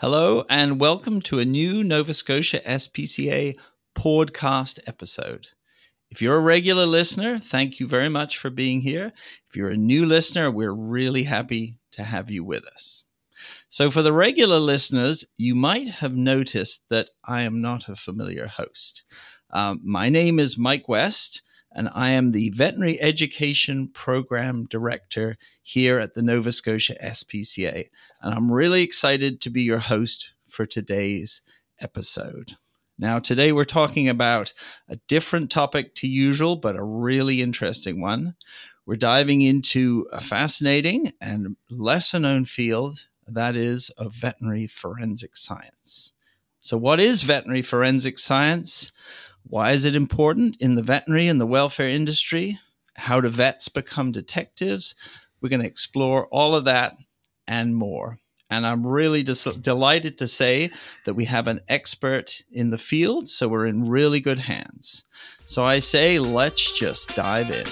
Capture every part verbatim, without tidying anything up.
Hello and welcome to a new Nova Scotia S P C A podcast episode. If you're a regular listener, thank you very much for being here. If you're a new listener, we're really happy to have you with us. So for the regular listeners, you might have noticed that I am not a familiar host. Um, my name is Mike West, and I am the Veterinary Education Program Director here at the Nova Scotia S P C A. And I'm really excited to be your host for today's episode. Now, today we're talking about a different topic to usual, but a really interesting one. We're diving into a fascinating and lesser-known field, that is of veterinary forensic science. So what is veterinary forensic science? Why is it important in the veterinary and the welfare industry? How do vets become detectives? We're going to explore all of that and more. And I'm really dis- delighted to say that we have an expert in the field, so we're in really good hands. So I say, let's just dive in.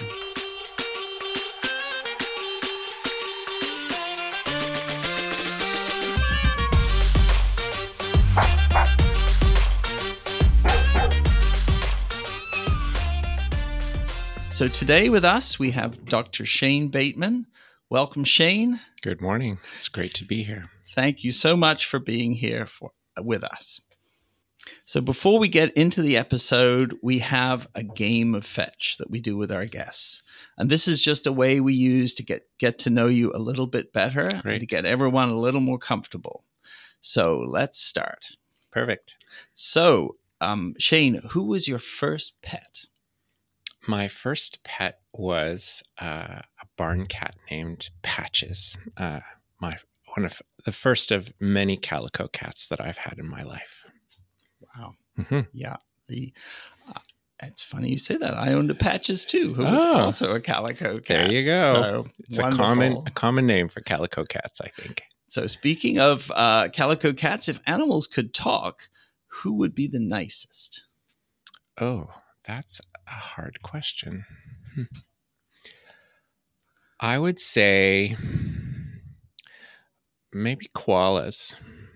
So today with us, we have Doctor Shane Bateman. Welcome, Shane. Good morning. It's great to be here. Thank you so much for being here for, with us. So before we get into the episode, we have a game of fetch that we do with our guests. And this is just a way we use to get, get to know you a little bit better Great. And to get everyone a little more comfortable. So let's start. Perfect. So, um, Shane, who was your first pet? My first pet was uh, a barn cat named Patches. Uh, my one of the first of many calico cats that I've had in my life. Wow. Mm-hmm. Yeah. The uh, it's funny you say that. I owned a Patches too, who was oh, also a calico cat. There you go. So it's wonderful. a common a common name for calico cats, I think. So speaking of uh, calico cats, if animals could talk, who would be the nicest? Oh, that's a hard question. Hmm. I would say maybe koalas.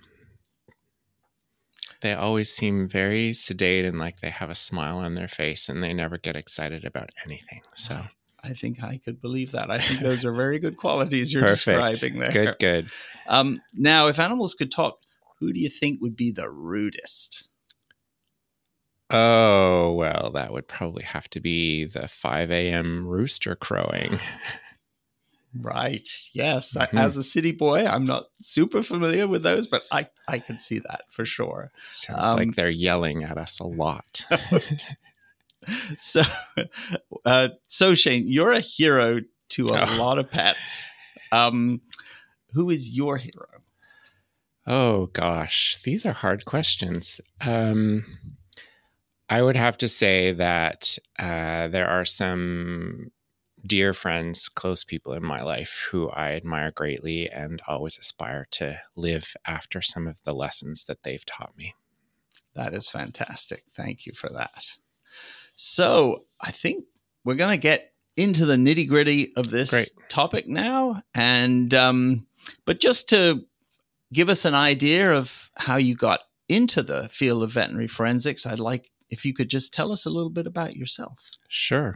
They always seem very sedate and like they have a smile on their face and they never get excited about anything. So I think I could believe that. I think those are very good qualities you're Perfect. describing there. Good, good. Um, now, if animals could talk, who do you think would be the rudest? Oh, well, that would probably have to be the five a.m. rooster crowing. Right. Yes. Mm-hmm. I, as a city boy, I'm not super familiar with those, but I, I can see that for sure. Sounds um, like they're yelling at us a lot. so, uh, so Shane, you're a hero to a oh. lot of pets. Um, who is your hero? Oh, gosh. These are hard questions. Um, I would have to say that uh, there are some dear friends, close people in my life who I admire greatly and always aspire to live after some of the lessons that they've taught me. That is fantastic. Thank you for that. So I think we're going to get into the nitty gritty of this Great. topic now. And, um, but just to give us an idea of how you got into the field of veterinary forensics, I'd like if you could just tell us a little bit about yourself. Sure.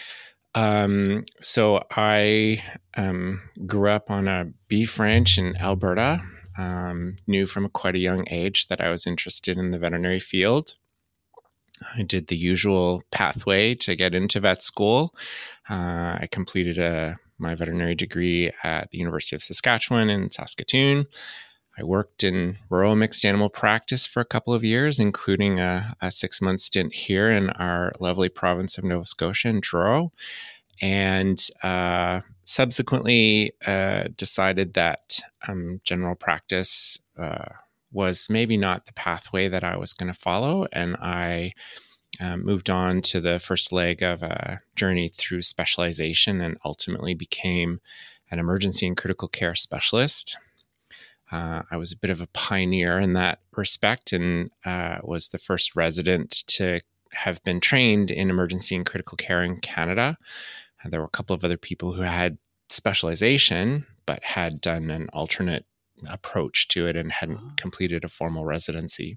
Um, so I um, grew up on a beef ranch in Alberta, um, knew from quite a young age that I was interested in the veterinary field. I did the usual pathway to get into vet school. Uh, I completed a, my veterinary degree at the University of Saskatchewan in Saskatoon. I worked in rural mixed animal practice for a couple of years, including a, a six-month stint here in our lovely province of Nova Scotia in Truro, and uh, subsequently uh, decided that um, general practice uh, was maybe not the pathway that I was going to follow, and I um, moved on to the first leg of a journey through specialization and ultimately became an emergency and critical care specialist. Uh, I was a bit of a pioneer in that respect and uh, was the first resident to have been trained in emergency and critical care in Canada. And there were a couple of other people who had specialization, but had done an alternate approach to it and hadn't uh-huh. completed a formal residency.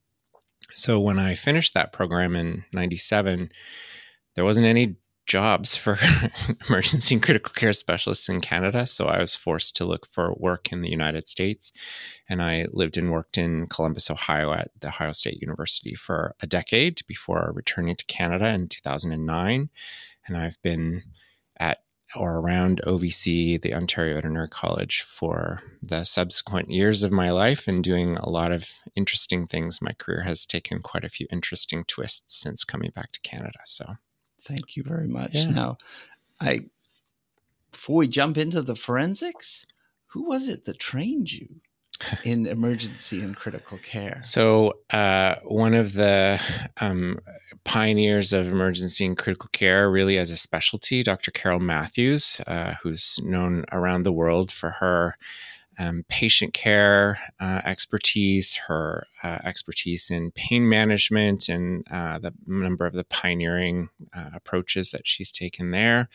So when I finished that program in ninety-seven, there wasn't any jobs for emergency and critical care specialists in Canada. So I was forced to look for work in the United States. And I lived and worked in Columbus, Ohio at the Ohio State University for a decade before returning to Canada in two thousand nine. And I've been at or around O V C, the Ontario Veterinary College, for the subsequent years of my life and doing a lot of interesting things. My career has taken quite a few interesting twists since coming back to Canada. So thank you very much. Yeah. Now, I before we jump into the forensics, who was it that trained you in emergency and critical care? So uh, one of the um, pioneers of emergency and critical care, really as a specialty, Doctor Carol Matthews, uh, who's known around the world for her um, patient care uh, expertise, her uh, expertise in pain management, and uh, the number of the pioneering uh, approaches that she's taken there.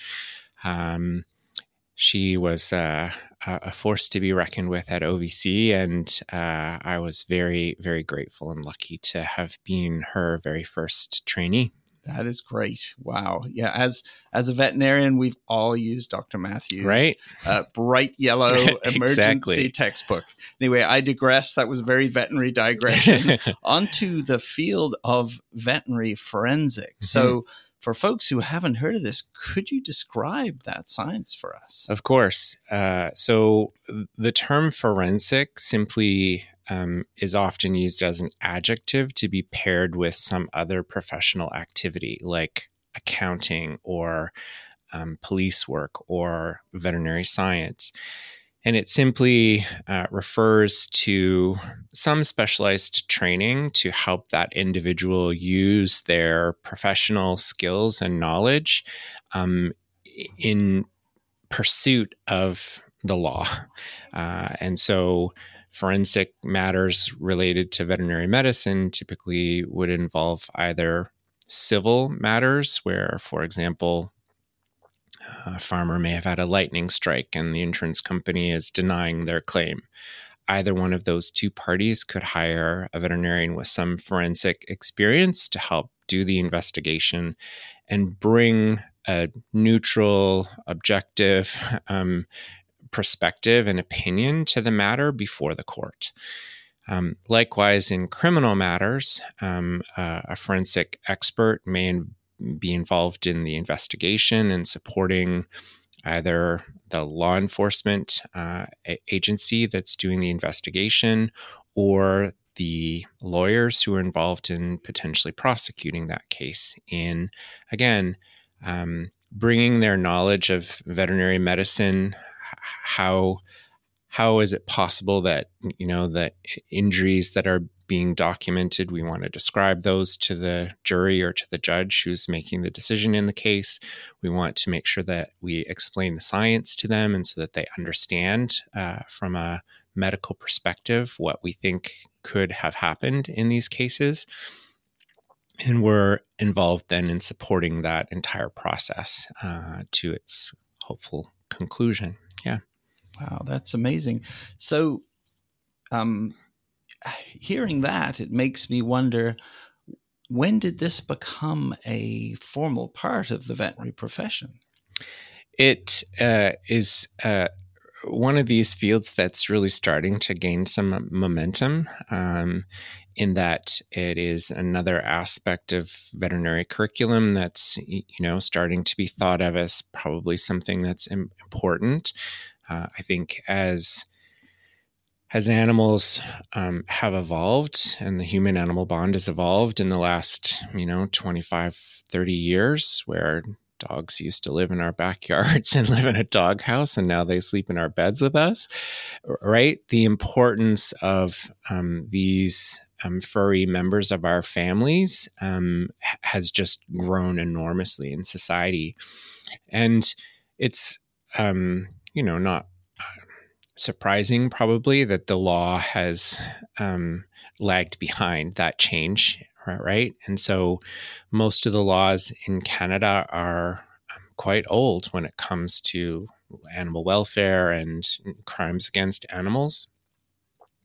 Um, She was uh, a force to be reckoned with at O V C, and uh, I was very, very grateful and lucky to have been her very first trainee. That is great. Wow. Yeah. As as a veterinarian, we've all used Doctor Matthews. Right. Uh, bright yellow emergency Exactly. textbook. Anyway, I digress. That was a very veterinary digression. Onto the field of veterinary forensics. Mm-hmm. So for folks who haven't heard of this, could you describe that science for us? Of course. Uh, so the term forensic simply um, is often used as an adjective to be paired with some other professional activity like accounting or um, police work or veterinary science. And it simply uh, refers to some specialized training to help that individual use their professional skills and knowledge um, in pursuit of the law. Uh, and so forensic matters related to veterinary medicine typically would involve either civil matters where, for example, a farmer may have had a lightning strike and the insurance company is denying their claim. Either one of those two parties could hire a veterinarian with some forensic experience to help do the investigation and bring a neutral, objective um, perspective and opinion to the matter before the court. Um, likewise, in criminal matters, um, uh, a forensic expert may in- be involved in the investigation and supporting either the law enforcement uh, agency that's doing the investigation or the lawyers who are involved in potentially prosecuting that case in, again, um, bringing their knowledge of veterinary medicine. How how is it possible that, you know, the injuries that are being documented, we want to describe those to the jury or to the judge who's making the decision in the case. We want to make sure that we explain the science to them and so that they understand uh, from a medical perspective what we think could have happened in these cases. And we're involved then in supporting that entire process uh, to its hopeful conclusion. Yeah. Wow, that's amazing. So, um, hearing that, it makes me wonder, when did this become a formal part of the veterinary profession? It uh, is uh, one of these fields that's really starting to gain some momentum um, in that it is another aspect of veterinary curriculum that's, you know, starting to be thought of as probably something that's important. Uh, I think as as animals um, have evolved and the human-animal bond has evolved in the last, you know, twenty-five, thirty years, where dogs used to live in our backyards and live in a doghouse, and now they sleep in our beds with us, right? The importance of um, these um, furry members of our families um, has just grown enormously in society. And it's... Um, you know, not surprising probably that the law has um, lagged behind that change, right? And so most of the laws in Canada are quite old when it comes to animal welfare and crimes against animals.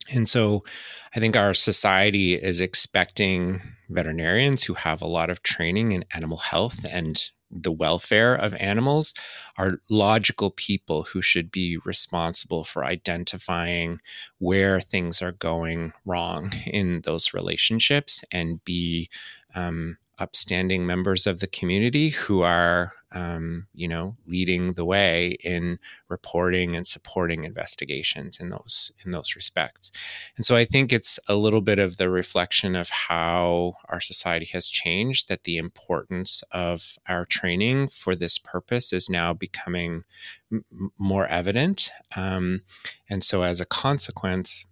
And so I think our society is expecting veterinarians who have a lot of training in animal health and the welfare of animals are logical people who should be responsible for identifying where things are going wrong in those relationships and be um, upstanding members of the community who are, um, you know, leading the way in reporting and supporting investigations in those in those respects. And so I think it's a little bit of the reflection of how our society has changed, that the importance of our training for this purpose is now becoming m- more evident. Um, and so as a consequence,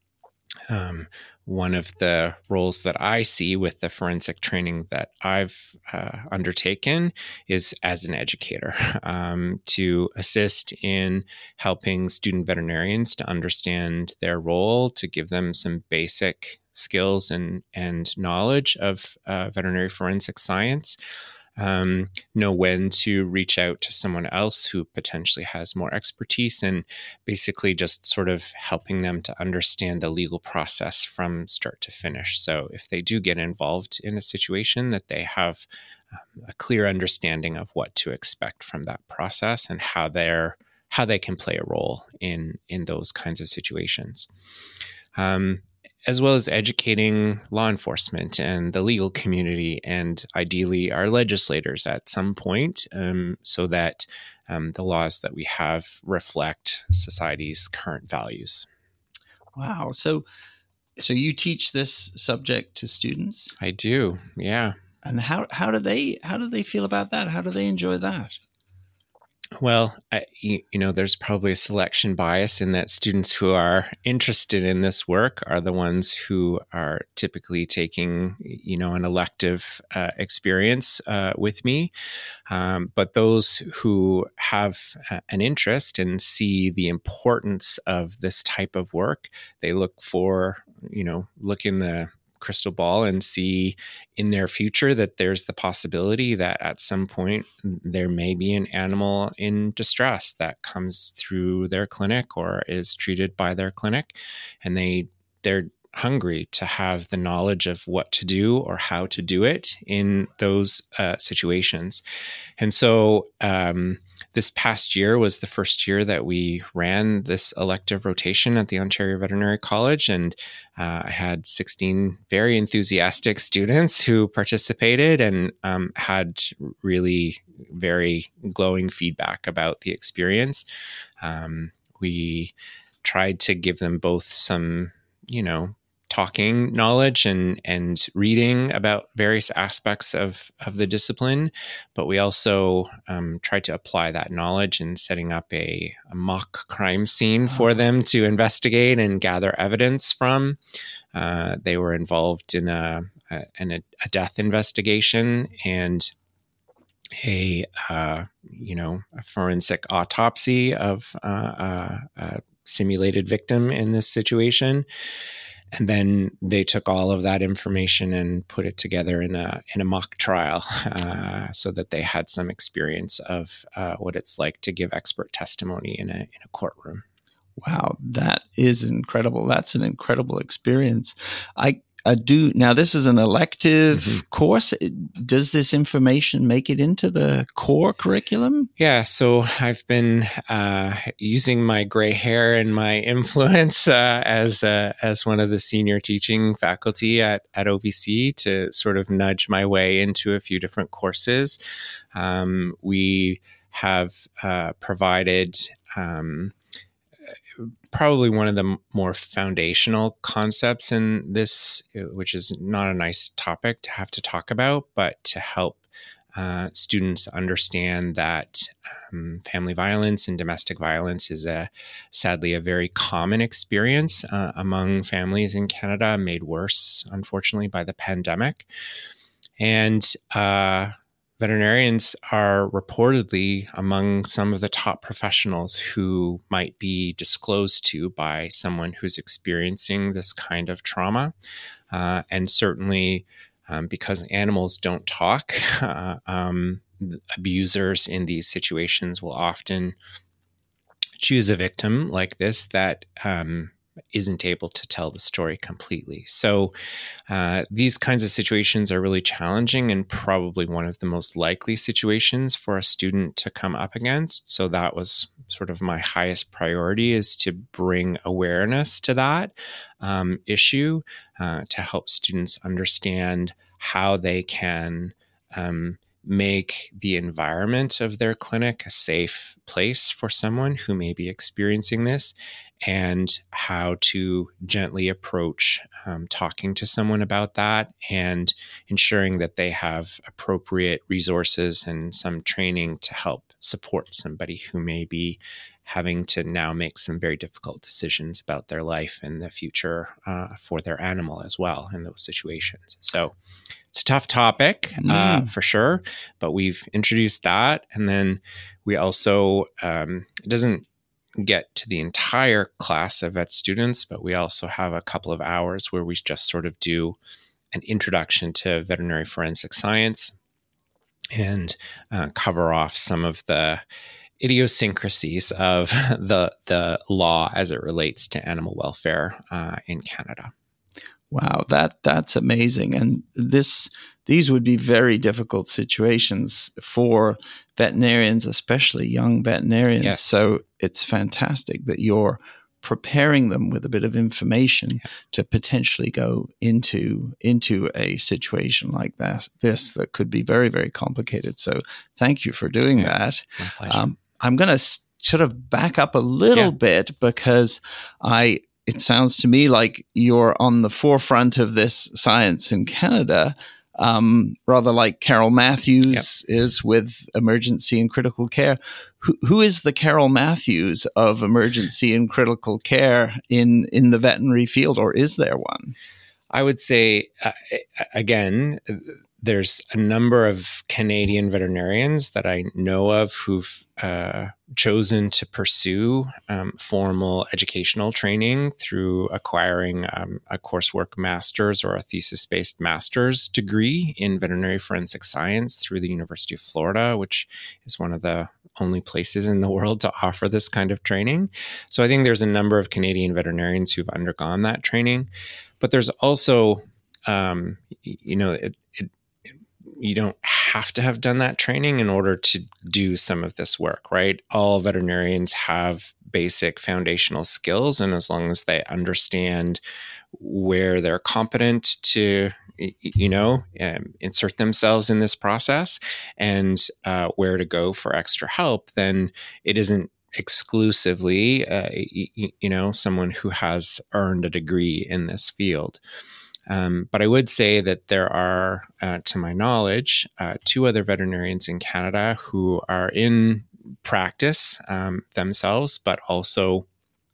um, one of the roles that I see with the forensic training that I've uh, undertaken is as an educator, um, to assist in helping student veterinarians to understand their role, to give them some basic skills and, and knowledge of uh, veterinary forensic science. Um, know when to reach out to someone else who potentially has more expertise, and basically just sort of helping them to understand the legal process from start to finish. So if they do get involved in a situation, that they have um, a clear understanding of what to expect from that process and how they're how they can play a role in in those kinds of situations. Um, as well as educating law enforcement and the legal community, and ideally our legislators at some point, um, so that um, the laws that we have reflect society's current values. Wow. So, so you teach this subject to students? I do, yeah. And how how do they how do they feel about that? How do they enjoy that? Well, I, you, you know, there's probably a selection bias in that students who are interested in this work are the ones who are typically taking, you know, an elective uh, experience uh, with me. Um, but those who have uh, an interest and see the importance of this type of work, they look for, you know, look in the crystal ball and see in their future that there's the possibility that at some point there may be an animal in distress that comes through their clinic or is treated by their clinic, and they they're hungry to have the knowledge of what to do or how to do it in those uh, situations. And so um, this past year was the first year that we ran this elective rotation at the Ontario Veterinary College, and uh, I had sixteen very enthusiastic students who participated and um, had really very glowing feedback about the experience. Um, we tried to give them both some, you know, talking knowledge and and reading about various aspects of of the discipline, but we also um, tried to apply that knowledge in setting up a, a mock crime scene for them to investigate and gather evidence from. Uh, they were involved in a, a in a, a death investigation and a uh, you know a forensic autopsy of uh, a, a simulated victim in this situation. And then they took all of that information and put it together in a in a mock trial, uh, so that they had some experience of uh, what it's like to give expert testimony in a in a courtroom. Wow, that is incredible. That's an incredible experience. I, I do now. This is an elective mm-hmm. course. Does this information make it into the core curriculum? Yeah. So I've been uh, using my gray hair and my influence uh, as uh, as one of the senior teaching faculty at at O V C to sort of nudge my way into a few different courses. Um, we have uh, provided. Um, Probably one of the more foundational concepts in this, which is not a nice topic to have to talk about, but to help uh, students understand that um, family violence and domestic violence is a sadly a very common experience uh, among families in Canada, made worse, unfortunately, by the pandemic. And uh, veterinarians are reportedly among some of the top professionals who might be disclosed to by someone who's experiencing this kind of trauma. Uh, and certainly um, because animals don't talk, uh, um, abusers in these situations will often choose a victim like this that um, isn't able to tell the story completely. So uh, these kinds of situations are really challenging and probably one of the most likely situations for a student to come up against. So that was sort of my highest priority, is to bring awareness to that um, issue, uh, to help students understand how they can um, make the environment of their clinic a safe place for someone who may be experiencing this, and how to gently approach um, talking to someone about that, and ensuring that they have appropriate resources and some training to help support somebody who may be having to now make some very difficult decisions about their life and the future uh, for their animal as well in those situations. So it's a tough topic Mm. uh, for sure, but we've introduced that. And then we also, um, it doesn't get to the entire class of vet students, but we also have a couple of hours where we just sort of do an introduction to veterinary forensic science and uh, cover off some of the idiosyncrasies of the the law as it relates to animal welfare uh, in Canada. Wow, that that's amazing. And this these would be very difficult situations for veterinarians, especially young veterinarians. Yes. So it's fantastic that you're preparing them with a bit of information yeah. to potentially go into into a situation like that, this that could be very, very complicated. So thank you for doing yeah, that. My pleasure. Um, I'm going to s- sort of back up a little yeah. bit, because I it sounds to me like you're on the forefront of this science in Canada, um, rather like Carol Matthews yep. is with emergency and critical care. Who, who is the Carol Matthews of emergency and critical care in, in the veterinary field, or is there one? I would say, uh, again, there's a number of Canadian veterinarians that I know of who've uh, chosen to pursue um, formal educational training through acquiring um, a coursework master's or a thesis-based master's degree in veterinary forensic science through the University of Florida, which is one of the only places in the world to offer this kind of training. So I think there's a number of Canadian veterinarians who've undergone that training. But there's also, um, you know, it, it, you don't have to have done that training in order to do some of this work, right? All veterinarians have basic foundational skills, and as long as they understand where they're competent to, you know, um, insert themselves in this process and uh, where to go for extra help, then it isn't exclusively, uh, you, you know, someone who has earned a degree in this field. Um, but I would say that there are, uh, to my knowledge, uh, two other veterinarians in Canada who are in practice um, themselves, but also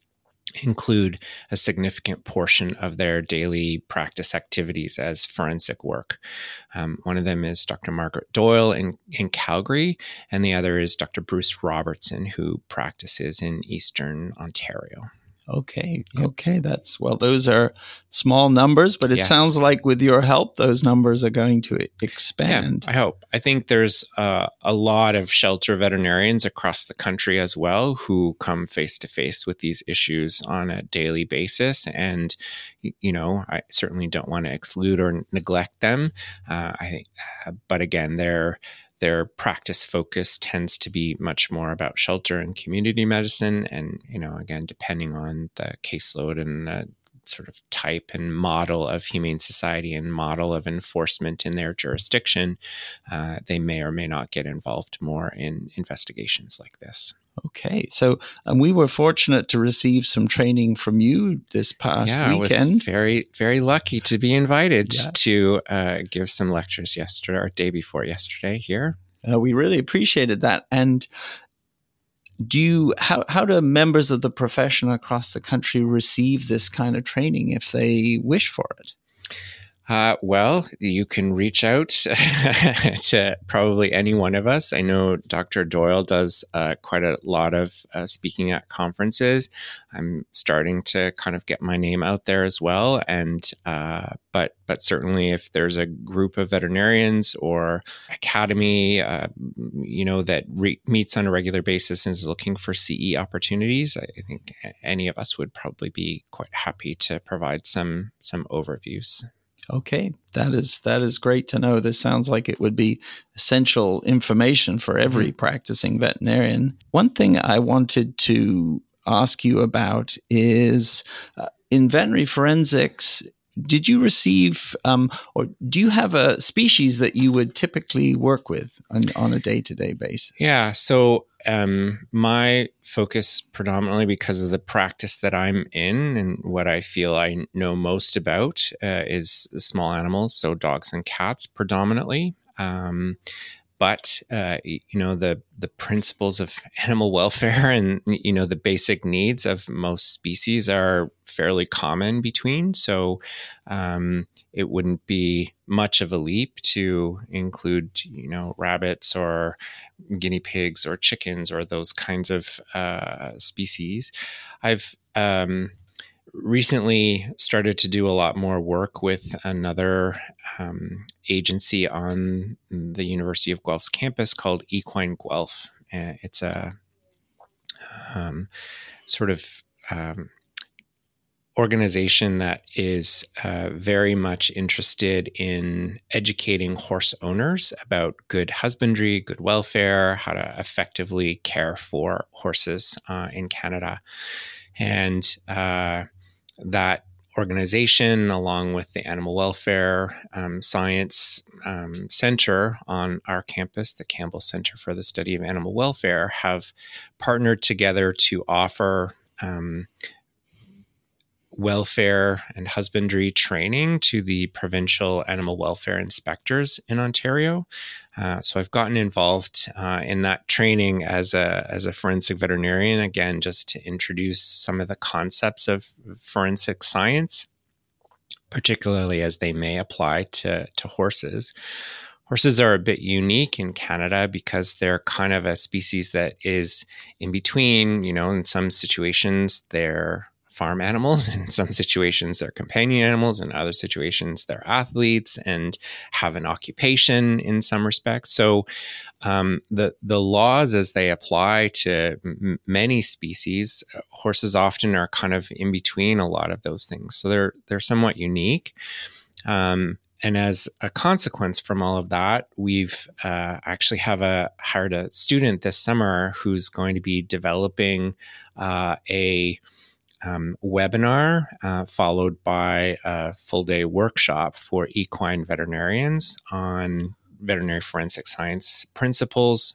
include a significant portion of their daily practice activities as forensic work. Um, one of them is Doctor Margaret Doyle in, in Calgary, and the other is Doctor Bruce Robertson, who practices in Eastern Ontario. Okay. Okay. That's, well, those are small numbers, but it yes. sounds like with your help, those numbers are going to expand. Yeah, I hope. I think there's uh, a lot of shelter veterinarians across the country as well who come face to face with these issues on a daily basis. And, you know, I certainly don't want to exclude or neglect them. Uh, I, uh, but again, they're, Their practice focus tends to be much more about shelter and community medicine. And, you know, again, depending on the caseload and the sort of type and model of humane society and model of enforcement in their jurisdiction, uh, they may or may not get involved more in investigations like this. Okay. So um, we were fortunate to receive some training from you this past yeah, weekend. I was very, very lucky to be invited yeah. to uh, give some lectures yesterday or day before yesterday here. Uh, we really appreciated that. And do you, how, how do members of the profession across the country receive this kind of training if they wish for it? Uh, well, you can reach out to probably any one of us. I know Doctor Doyle does uh, quite a lot of uh, speaking at conferences. I'm starting to kind of get my name out there as well. And uh, but but certainly, if there's a group of veterinarians or academy, uh, you know, that re- meets on a regular basis and is looking for C E opportunities, I think any of us would probably be quite happy to provide some some overviews. Okay, that is that is great to know. This sounds like it would be essential information for every mm-hmm. practicing veterinarian. One thing I wanted to ask you about is uh, in veterinary forensics, did you receive um, or do you have a species that you would typically work with on, on a day-to-day basis? Yeah, so um, my focus predominantly, because of the practice that I'm in and what I feel I know most about, uh, is small animals, so dogs and cats predominantly. Um, but uh, you know, the the principles of animal welfare and you know the basic needs of most species are fairly common between. So um, it wouldn't be much of a leap to include you know rabbits or guinea pigs or chickens or those kinds of uh, species. I've um, recently started to do a lot more work with another um, agency on the University of Guelph's campus called Equine Guelph. Uh, it's a um, sort of um, organization that is uh, very much interested in educating horse owners about good husbandry, good welfare, how to effectively care for horses uh, in Canada. And uh, that organization, along with the Animal Welfare um, Science um, Center on our campus, the Campbell Center for the Study of Animal Welfare, have partnered together to offer um, welfare and husbandry training to the provincial animal welfare inspectors in Ontario. Uh, so I've gotten involved uh, in that training as a as a forensic veterinarian, again, just to introduce some of the concepts of forensic science, particularly as they may apply to, to horses. Horses are a bit unique in Canada because they're kind of a species that is in between. You know, in some situations, they're farm animals. In some situations, they're companion animals. In other situations, they're athletes and have an occupation in some respects. So um, the the laws as they apply to m- many species, horses often are kind of in between a lot of those things. So they're they're somewhat unique. Um, and as a consequence from all of that, we've uh, actually have a hired a student this summer who's going to be developing uh, a Um, webinar uh, followed by a full day workshop for equine veterinarians on veterinary forensic science principles.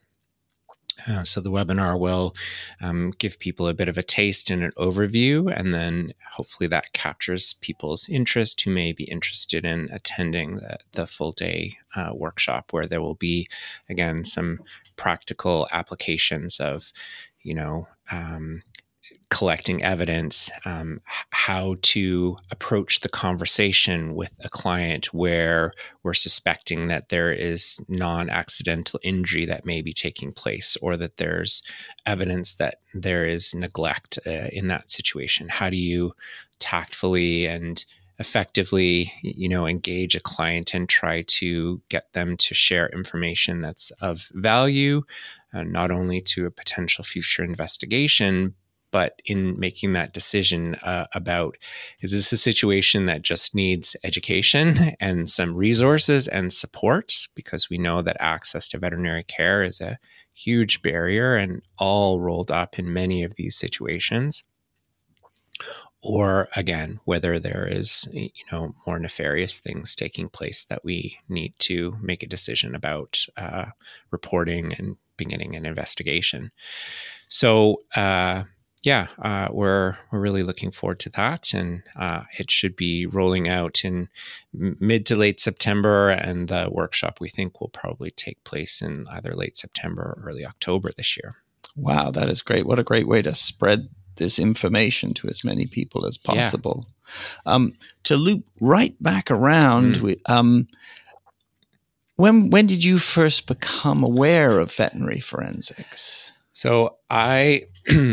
Uh, so the webinar will um, give people a bit of a taste and an overview, and then hopefully that captures people's interest who may be interested in attending the, the full day uh, workshop, where there will be, again, some practical applications of, you know, um, collecting evidence, um, how to approach the conversation with a client where we're suspecting that there is non-accidental injury that may be taking place, or that there's evidence that there is neglect uh, in that situation. How do you tactfully and effectively, you know, engage a client and try to get them to share information that's of value, uh, not only to a potential future investigation, but in making that decision uh, about, is this a situation that just needs education and some resources and support? Because we know that access to veterinary care is a huge barrier and all rolled up in many of these situations. Or again, whether there is, you know, more nefarious things taking place that we need to make a decision about uh, reporting and beginning an investigation. So, uh, Yeah, uh, we're we're really looking forward to that, and uh, it should be rolling out in mid to late September. And the workshop, we think, will probably take place in either late September or early October this year. Wow, that is great! What a great way to spread this information to as many people as possible. Yeah. Um, to loop right back around, mm. we, um, when when did you first become aware of veterinary forensics? So I,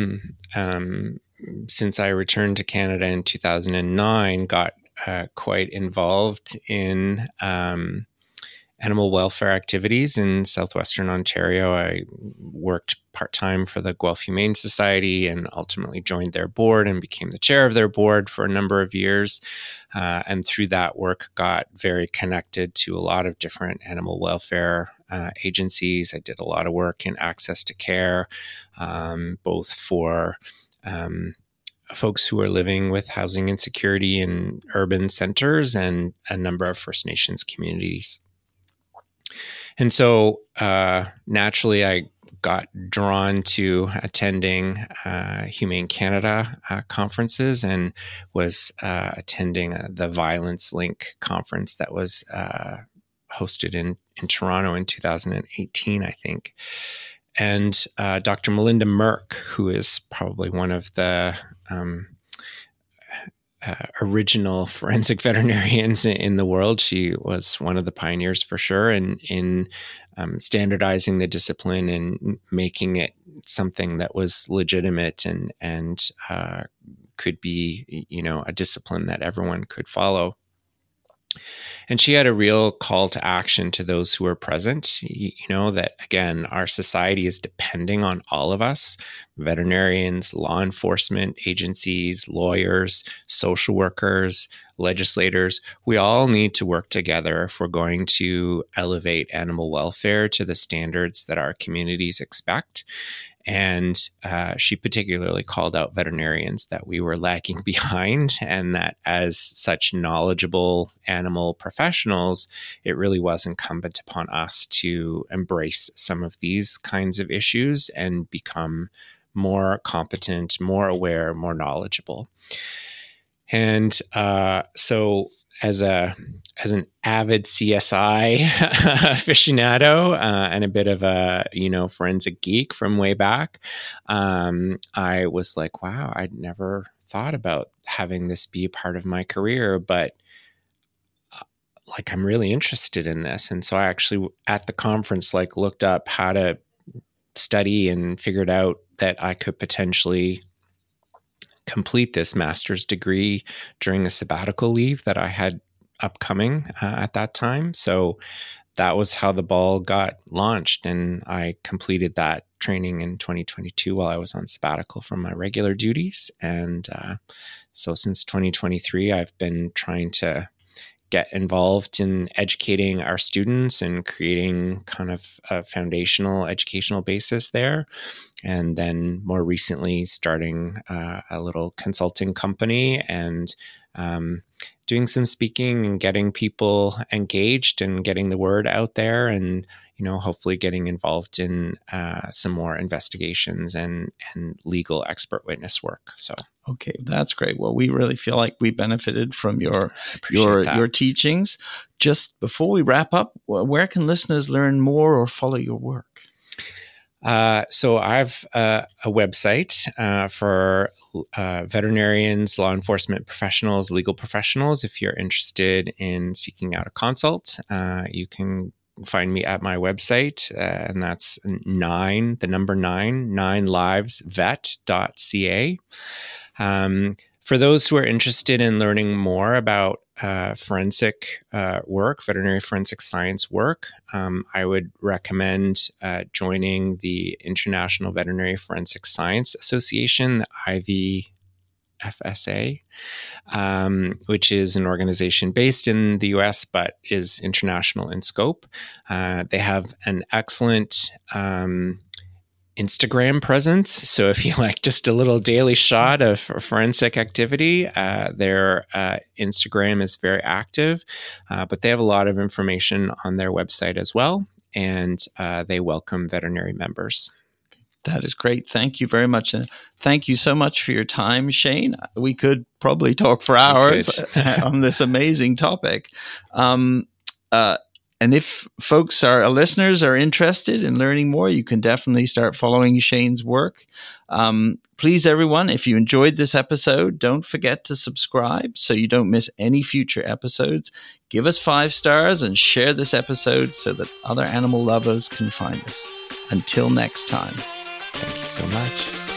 um, since I returned to Canada in two thousand nine, got uh, quite involved in um, animal welfare activities in southwestern Ontario. I worked part-time for the Guelph Humane Society and ultimately joined their board and became the chair of their board for a number of years. Uh, and through that work, got very connected to a lot of different animal welfare uh, agencies. I did a lot of work in access to care, um, both for um, folks who are living with housing insecurity in urban centers and a number of First Nations communities. And so uh, naturally, I got drawn to attending uh, Humane Canada uh, conferences and was uh, attending uh, the Violence Link conference that was uh, hosted in, in Toronto in two thousand eighteen, I think. And uh, Doctor Melinda Merck, who is probably one of the um, Uh, original forensic veterinarians in, in the world. She was one of the pioneers for sure in, in um, standardizing the discipline and making it something that was legitimate and, and uh, could be, you know, a discipline that everyone could follow. And she had a real call to action to those who were present, you, you know, that again, our society is depending on all of us, veterinarians, law enforcement agencies, lawyers, social workers, legislators. We all need to work together if we're going to elevate animal welfare to the standards that our communities expect. And uh, she particularly called out veterinarians that we were lagging behind, and that as such knowledgeable animal professionals, it really was incumbent upon us to embrace some of these kinds of issues and become more competent, more aware, more knowledgeable. And uh, so as a as an avid C S I aficionado uh, and a bit of a, you know, forensic geek from way back, um, I was like, wow, I'd never thought about having this be a part of my career, but uh, like I'm really interested in this. And so I actually at the conference like looked up how to study and figured out that I could potentially complete this master's degree during a sabbatical leave that I had upcoming uh, at that time. So that was how the ball got launched. And I completed that training in twenty twenty-two while I was on sabbatical from my regular duties. And uh, so since twenty twenty-three, I've been trying to get involved in educating our students and creating kind of a foundational educational basis there. And then more recently starting uh, a little consulting company and um, doing some speaking and getting people engaged and getting the word out there and, you know, hopefully getting involved in uh, some more investigations and, and legal expert witness work. So. Okay, that's great. Well, we really feel like we benefited from your your that. your teachings. Just before we wrap up, where can listeners learn more or follow your work? Uh, so I have uh, a website uh, for uh, veterinarians, law enforcement professionals, legal professionals. If you're interested in seeking out a consult, uh, you can find me at my website, uh, and that's nine, the number nine, nine lives vet dot c a. Um, for those who are interested in learning more about uh, forensic uh, work, veterinary forensic science work, um, I would recommend uh, joining the International Veterinary Forensic Science Association, the I V F S A, um, which is an organization based in the U S but is international in scope. Uh, they have an excellent um, Instagram presence. So if you like just a little daily shot of forensic activity, uh, their uh, Instagram is very active, uh, but they have a lot of information on their website as well. And uh, they welcome veterinary members. That is great. Thank you very much. And thank you so much for your time, Shane. We could probably talk for hours on this amazing topic. Um, uh, And if folks, our listeners, are interested in learning more, you can definitely start following Shane's work. Um, please, everyone, if you enjoyed this episode, don't forget to subscribe so you don't miss any future episodes. Give us five stars and share this episode so that other animal lovers can find us. Until next time. Thank you so much.